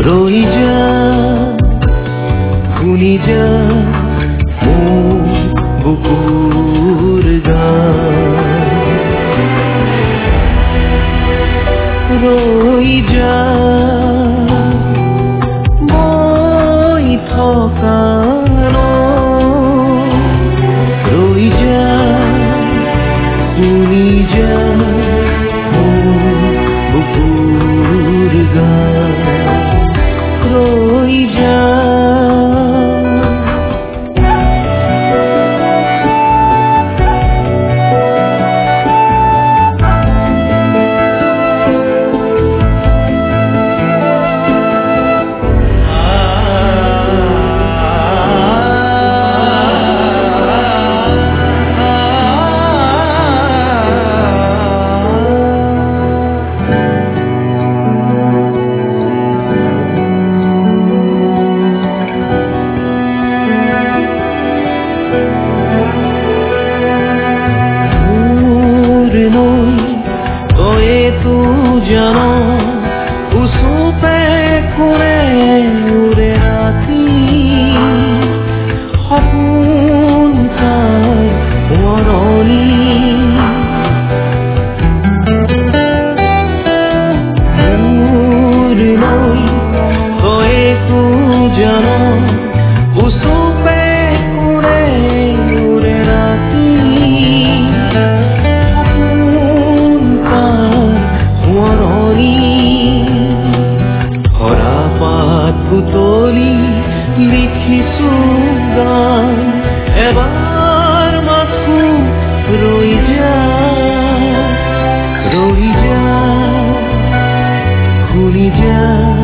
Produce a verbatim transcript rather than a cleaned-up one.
ৰৈ যা শুনি যা মোৰ বুকুৰ গান ৰৈ যা মই থকা ৰৈ যা শুনি যা মোৰ বুকুৰ গান ৰৈ যা জানো উচুপে কোনে উৰে ৰাতি সপোন তাৰ মৰণি মোৰ লৈ তয়েতো জানো উচুপে কোনে উৰে ৰাতি হৰা পাত বুটলি লিখিছো গান এবাৰ মাথো ৰৈ যা ৰৈ যা শুনি যা